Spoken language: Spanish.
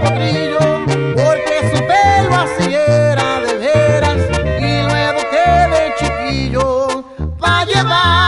potrillo, porque su pelo así era de veras y lo eduqué de chiquillo pa' llevar